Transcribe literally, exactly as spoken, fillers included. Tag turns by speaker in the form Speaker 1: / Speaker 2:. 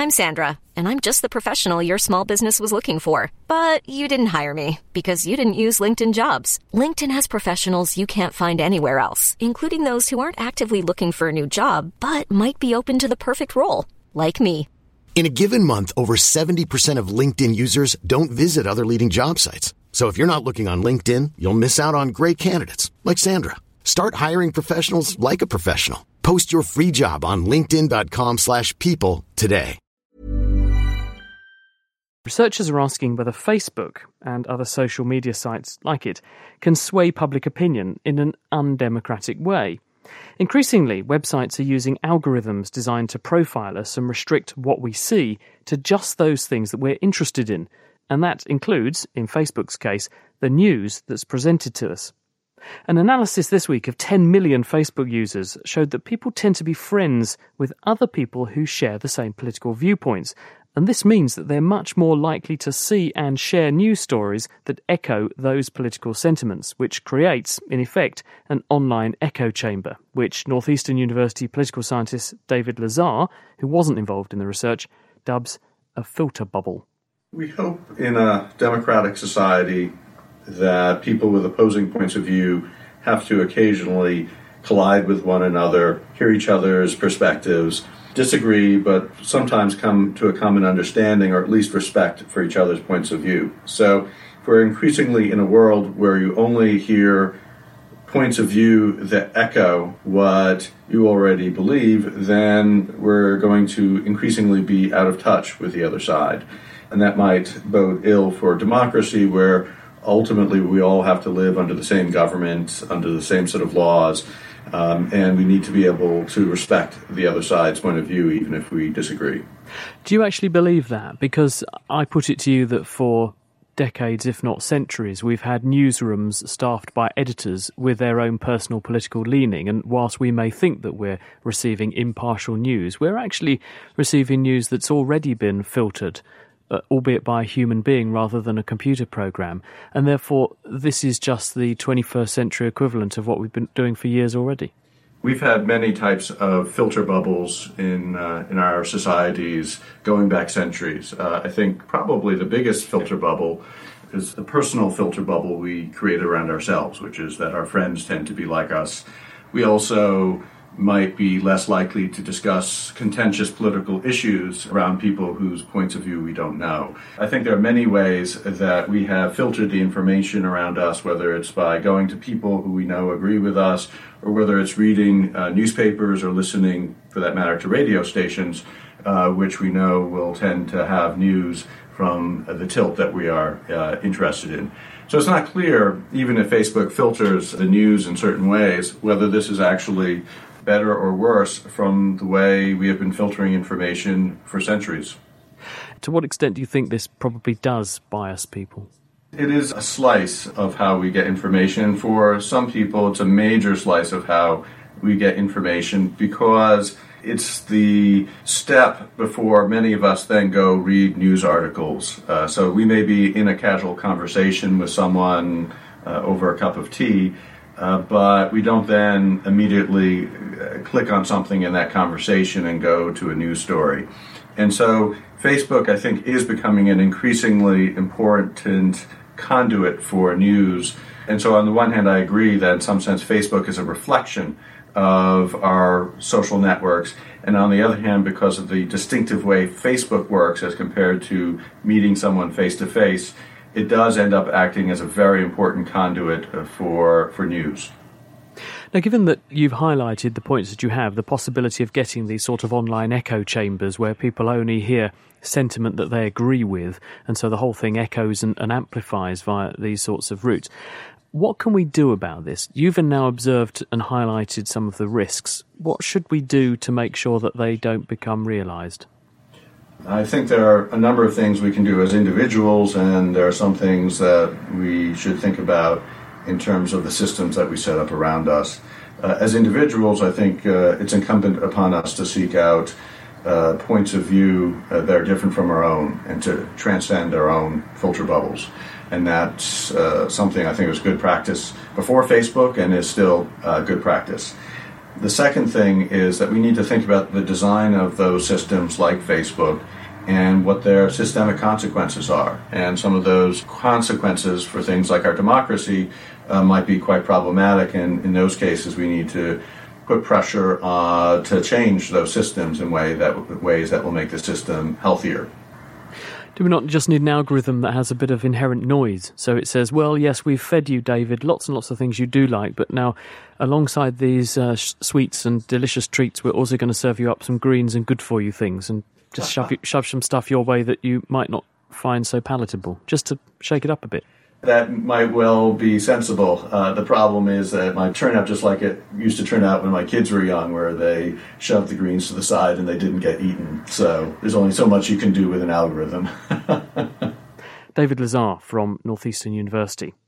Speaker 1: I'm Sandra, and I'm just the professional your small business was looking for. But you didn't hire me because you didn't use LinkedIn Jobs. LinkedIn has professionals you can't find anywhere else, including those who aren't actively looking for a new job, but might be open to the perfect role, like me.
Speaker 2: In a given month, over seventy percent of LinkedIn users don't visit other leading job sites. So if you're not looking on LinkedIn, you'll miss out on great candidates like Sandra. Start hiring professionals like a professional. Post your free job on linkedin.com slash people today.
Speaker 3: Researchers are asking whether Facebook and other social media sites like it can sway public opinion in an undemocratic way. Increasingly, websites are using algorithms designed to profile us and restrict what we see to just those things that we're interested in, and that includes, in Facebook's case, the news that's presented to us. An analysis this week of ten million Facebook users showed that people tend to be friends with other people who share the same political viewpoints, and this means that they're much more likely to see and share news stories that echo those political sentiments, which creates, in effect, an online echo chamber, which Northeastern University political scientist David Lazar, who wasn't involved in the research, dubs a filter bubble.
Speaker 4: We hope in a democratic society that people with opposing points of view have to occasionally collide with one another, hear each other's perspectives, disagree, but sometimes come to a common understanding or at least respect for each other's points of view. So if we're increasingly in a world where you only hear points of view that echo what you already believe, then we're going to increasingly be out of touch with the other side. And that might bode ill for democracy, where ultimately we all have to live under the same government, under the same set of laws, Um, and we need to be able to respect the other side's point of view, even if we disagree.
Speaker 3: Do you actually believe that? Because I put it to you that for decades, if not centuries, we've had newsrooms staffed by editors with their own personal political leaning, and whilst we may think that we're receiving impartial news, we're actually receiving news that's already been filtered, Uh, albeit by a human being rather than a computer program. And therefore, this is just the twenty-first century equivalent of what we've been doing for years already.
Speaker 4: We've had many types of filter bubbles in uh, in our societies going back centuries. Uh, I think probably the biggest filter bubble is the personal filter bubble we create around ourselves, which is that our friends tend to be like us. We also might be less likely to discuss contentious political issues around people whose points of view we don't know. I think there are many ways that we have filtered the information around us, whether it's by going to people who we know agree with us, or whether it's reading uh, newspapers or listening, for that matter, to radio stations, uh, which we know will tend to have news from uh, the tilt that we are uh, interested in. So it's not clear, even if Facebook filters the news in certain ways, whether this is actually better or worse from the way we have been filtering information for centuries.
Speaker 3: To what extent do you think this probably does bias people?
Speaker 4: It is a slice of how we get information. For some people, it's a major slice of how we get information because it's the step before many of us then go read news articles. Uh, so we may be in a casual conversation with someone uh, over a cup of tea, Uh, but we don't then immediately uh, click on something in that conversation and go to a news story. And so Facebook, I think, is becoming an increasingly important conduit for news. And so on the one hand, I agree that in some sense Facebook is a reflection of our social networks. And on the other hand, because of the distinctive way Facebook works as compared to meeting someone face-to-face, it does end up acting as a very important conduit for for news.
Speaker 3: Now, given that you've highlighted the points that you have, the possibility of getting these sort of online echo chambers where people only hear sentiment that they agree with, and so the whole thing echoes and, and amplifies via these sorts of routes, what can we do about this? You've now observed and highlighted some of the risks. What should we do to make sure that they don't become realised?
Speaker 4: I think there are a number of things we can do as individuals, and there are some things that we should think about in terms of the systems that we set up around us. Uh, as individuals, I think uh, it's incumbent upon us to seek out uh, points of view uh, that are different from our own and to transcend our own filter bubbles. And that's uh, something I think was good practice before Facebook and is still uh, good practice. The second thing is that we need to think about the design of those systems like Facebook and what their systemic consequences are. And some of those consequences for things like our democracy uh, might be quite problematic, and in those cases we need to put pressure uh, to change those systems in way that, ways that will make the system healthier.
Speaker 3: Do we not just need an algorithm that has a bit of inherent noise? So it says, well, yes, we've fed you, David, lots and lots of things you do like, but now alongside these uh, sh- sweets and delicious treats, we're also going to serve you up some greens and good-for-you things, and just shove, you, shove some stuff your way that you might not find so palatable, just to shake it up a bit.
Speaker 4: That might well be sensible. Uh, the problem is that it might turn out just like it used to turn out when my kids were young, where they shoved the greens to the side and they didn't get eaten. So there's only so much you can do with an algorithm.
Speaker 3: David Lazar from Northeastern University.